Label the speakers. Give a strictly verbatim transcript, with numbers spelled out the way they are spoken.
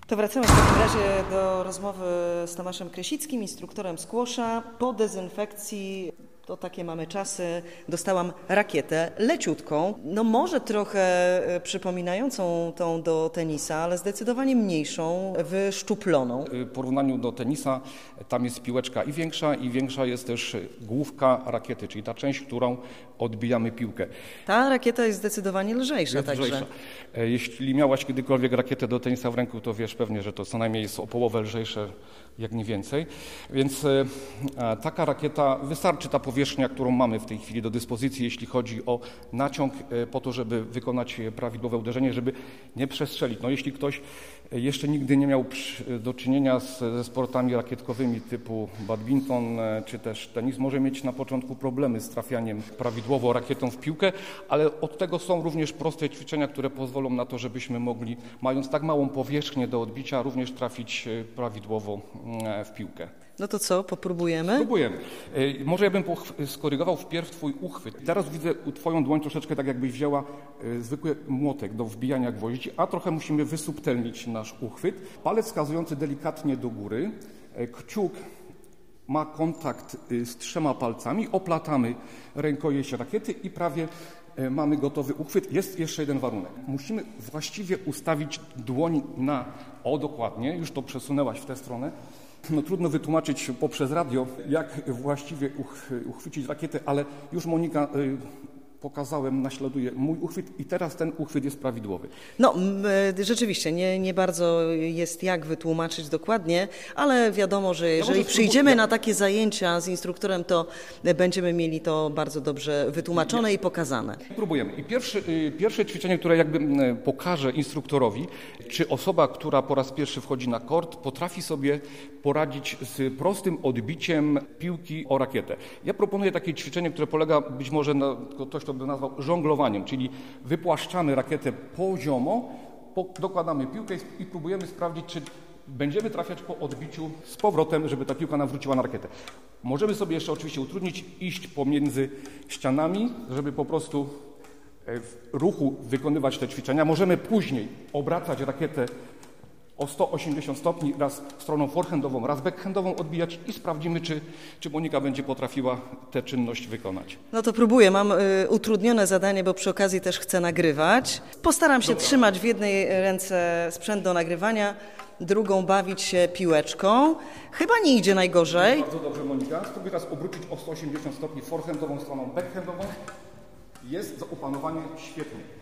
Speaker 1: To wracamy w takim razie do rozmowy z Tomaszem Krysickim, instruktorem squasha. Po dezynfekcji, to takie mamy czasy, dostałam rakietę leciutką, no może trochę przypominającą tą do tenisa, ale zdecydowanie mniejszą, wyszczuploną.
Speaker 2: W porównaniu do tenisa tam jest piłeczka i większa, i większa jest też główka rakiety, czyli ta część, którą odbijamy piłkę.
Speaker 1: Ta rakieta jest zdecydowanie lżejsza
Speaker 2: jest
Speaker 1: także.
Speaker 2: Lżejsza. Jeśli miałaś kiedykolwiek rakietę do tenisa w ręku, to wiesz pewnie, że to co najmniej jest o połowę lżejsze, jak nie więcej. Więc e, taka rakieta, wystarczy ta powierzchnia, którą mamy w tej chwili do dyspozycji, jeśli chodzi o naciąg, e, po to, żeby wykonać prawidłowe uderzenie, żeby nie przestrzelić. No, jeśli ktoś jeszcze nigdy nie miał do czynienia z, ze sportami rakietkowymi typu badminton e, czy też tenis, może mieć na początku problemy z trafianiem prawidłowo rakietą w piłkę, ale od tego są również proste ćwiczenia, które pozwolą na to, żebyśmy mogli, mając tak małą powierzchnię do odbicia, również trafić prawidłowo w piłkę.
Speaker 1: No to co, popróbujemy?
Speaker 2: Spróbujemy. Może ja bym skorygował wpierw Twój uchwyt. Teraz widzę Twoją dłoń troszeczkę tak, jakbyś wzięła zwykły młotek do wbijania gwoździ, a trochę musimy wysubtelnić nasz uchwyt. Palec wskazujący delikatnie do góry, kciuk ma kontakt z trzema palcami, oplatamy rękojeść rakiety i prawie mamy gotowy uchwyt. Jest jeszcze jeden warunek. Musimy właściwie ustawić dłoń na, o dokładnie, już to przesunęłaś w tę stronę. No trudno wytłumaczyć poprzez radio, jak właściwie uch, uchwycić rakietę, ale już Monika y, pokazałem, naśladuje mój uchwyt i teraz ten uchwyt jest prawidłowy.
Speaker 1: No rzeczywiście, nie, nie bardzo jest jak wytłumaczyć dokładnie, ale wiadomo, że jeżeli no przyjdziemy na takie zajęcia z instruktorem, to będziemy mieli to bardzo dobrze wytłumaczone i pokazane.
Speaker 2: Próbujemy. I pierwsze, pierwsze ćwiczenie, które jakby pokażę instruktorowi, czy osoba, która po raz pierwszy wchodzi na kort, potrafi sobie poradzić z prostym odbiciem piłki o rakietę. Ja proponuję takie ćwiczenie, które polega być może na ktoś to by nazwał żonglowaniem, czyli wypłaszczamy rakietę poziomo, dokładamy piłkę i próbujemy sprawdzić, czy będziemy trafiać po odbiciu z powrotem, żeby ta piłka nam wróciła na rakietę. Możemy sobie jeszcze oczywiście utrudnić, iść pomiędzy ścianami, żeby po prostu w ruchu wykonywać te ćwiczenia. Możemy później obracać rakietę o sto osiemdziesiąt stopni, raz stroną forehandową, raz backhandową odbijać i sprawdzimy, czy, czy Monika będzie potrafiła tę czynność wykonać.
Speaker 1: No to próbuję. Mam y, utrudnione zadanie, bo przy okazji też chcę nagrywać. Postaram się Dobra. trzymać w jednej ręce sprzęt do nagrywania, drugą bawić się piłeczką. Chyba nie idzie najgorzej.
Speaker 2: Bardzo dobrze, Monika. Spróbuj teraz obrócić o sto osiemdziesiąt stopni forehandową stroną backhandową. Jest za opanowanie świetnie.